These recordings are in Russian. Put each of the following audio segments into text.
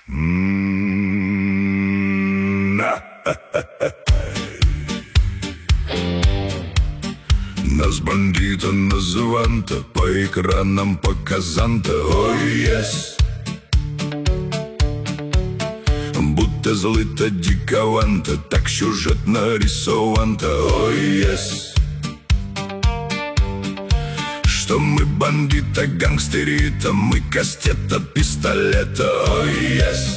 Нас бандита называнта по экранам показанта. Ой, yes. Будто злита дикаванта, так сюжет нарисованта. Ой, yes. Что мы бандита, гангстерита, мы кастета, пистолета. Ой, yes.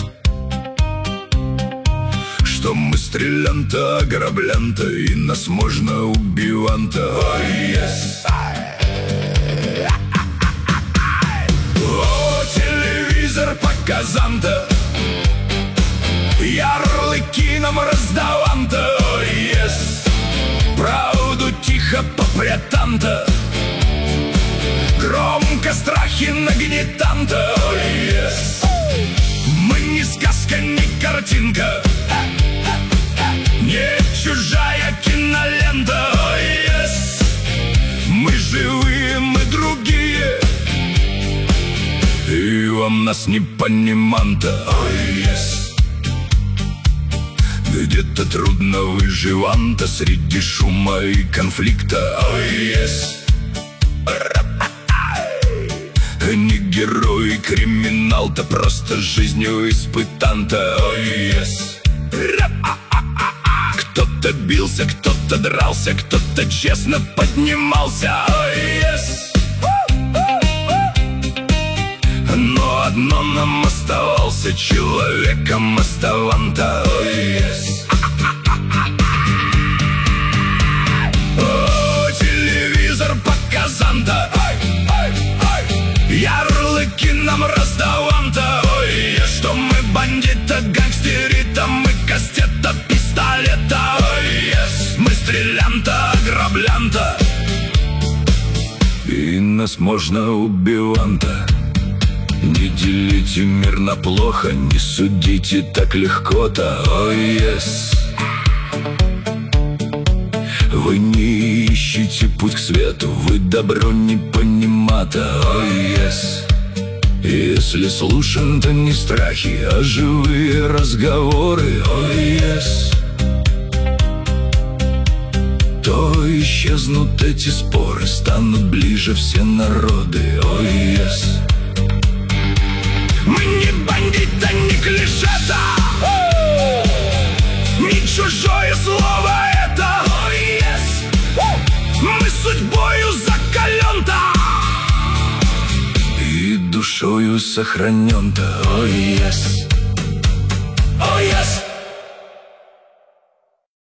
Что мы стрелянта, ограблянта, и нас можно убиванта. Ой, yes. О, телевизор показанта, ярлыки нам раздаванта. Ой, yes. Правду тихо попрятанта, громко страхи нагнетанта. Ой, yes. Мы не сказка, не картинка, не чужая кинолента. Ой, yes. Мы живые, мы другие, и вам нас не пониманта. Ой, yes. Где-то трудно выживанта среди шума и конфликта. Ой, yes. Не герой, криминал-то, просто жизнью испытанта. Ой, yes. Кто-то бился, кто-то дрался, кто-то честно поднимался. Ой, yes. Но одно нам оставался, человеком оставанта. Ой, yes. О, телевизор показанта, ярлыки нам раздаванта. Ой, что мы бандита, гангстерита, мы кастета, пистолета. Ой, yes. Мы стрелянта, ограблянта, и нас можно убиванта. Не делите мир на плохо, не судите так легко-то. Ой, yes. Вы не ищите путь к свету, вы добро не понимата. Ой, yes. Если слушаем, то не страхи, а живые разговоры. Ой, yes. То исчезнут эти споры, станут ближе все народы. Ой, yes. Мы не бандита, не клишета, не чужое слово это. Ой, yes. Мы судьбою закален-то и душою сохранен-то. Ой, yes.